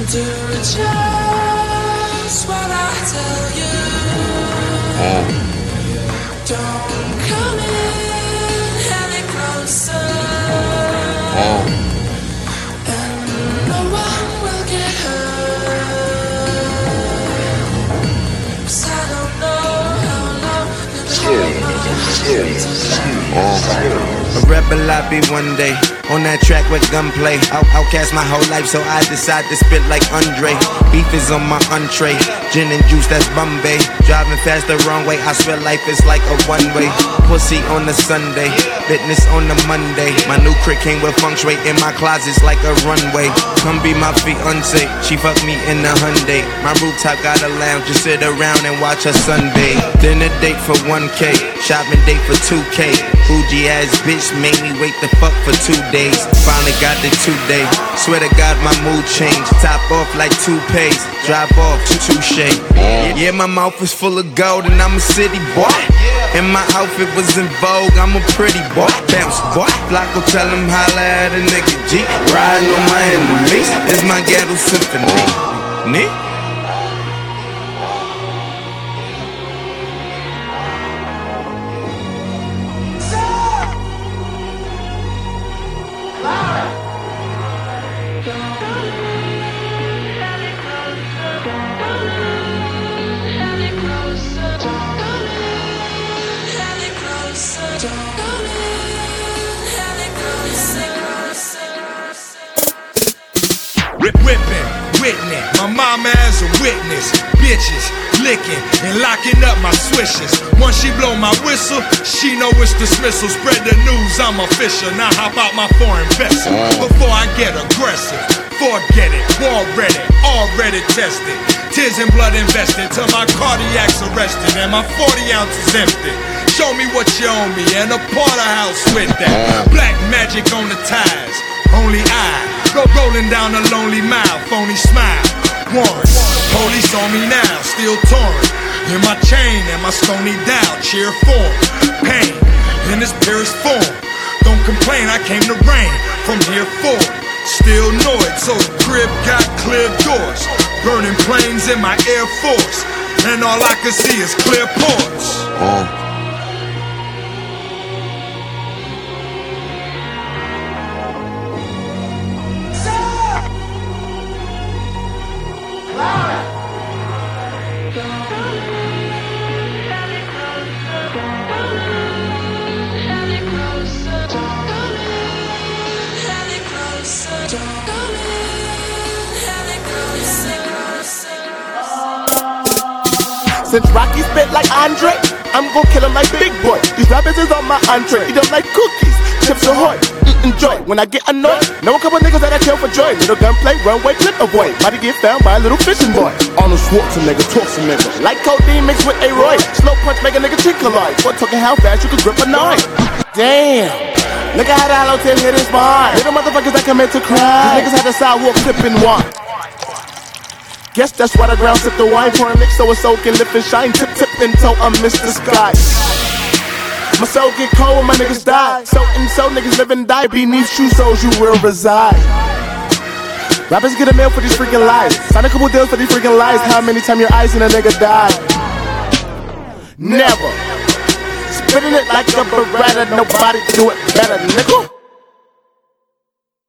Do just what I tell you. Don't come in any closer. And no one will get hurt. 'Cause I don't know how long you'll be a rebel I be one day, on that track with gunplay. Outcast my whole life, so I decide to spit like Andre. Beef is on my entree, gin and juice, that's Bombay. Driving fast the wrong way, I swear life is like a one-way. Pussy on the Sunday, fitness on the Monday. My new crib came with feng shui, in my closet's like a runway. Come be my fiance, she fucked me in the Hyundai. My rooftop got a lounge, just sit around and watch her sunbathe. Dinner date for 1K, shopping date for 2K. Bougie ass bitch made me wait the fuck for 2 days. Finally got the 2 day. Swear to God my mood changed. Top off like toupees, drop off touche. Yeah, my mouth is full of gold and I'm a city boy. And my outfit was in vogue, I'm a pretty boy. Bounce boy, Flocko tell him holla at a nigga G. Riding on my enemies, it's my ghetto symphony. Nee? Whipping, witness, my mama as a witness. Bitches licking and locking up my swishes. Once she blow my whistle, she know it's dismissal. Spread the news, I'm official. Now hop out my foreign vessel before I get aggressive. Forget it, already tested. Tears and blood invested till my cardiac's arrested and my 40 ounces empty. Show me what you owe me and a porterhouse with that. Black magic on the ties, only I. Rolling down a lonely mile, phony smile. Warren, police on me now, still torn. In my chain and my stony down, cheer form. Pain in its purest form. Don't complain, I came to reign from here forward. Still annoyed, so the crib got clear doors. Burning planes in my Air Force, and all I can see is clear ports. Since Rocky spit like Andre, I'm gon' kill him like Big Boy. These rappers is on my entree. Eat them like cookies, Chips Ahoy, enjoy. When I get annoyed, know a couple niggas that I kill for joy. Little gunplay, runway, clip avoid. Might get found by a little fishing boy. Arnold Schwarzenegger, talks a nigga. Like codeine mixed with A-Roy. Slow punch make a nigga chick collide. For talking how fast you can grip a knife. Damn. Look at how the hollow tip hit his spine. Little motherfuckers that commit to crime. These niggas had the sidewalk sipping wine. Guess that's why the ground sip the wine. Pouring lick so it's soaking, lift and shine. Tip, tip, until I miss the sky. My soul get cold when my niggas die. So niggas live and die. Beneath shoe soles you will reside. Rappers get a mail for these freaking lies. Sign a couple deals for these freaking lies. How many times your eyes and a nigga die? Never. Spitting it like a beretta. Nobody do it better, nigga.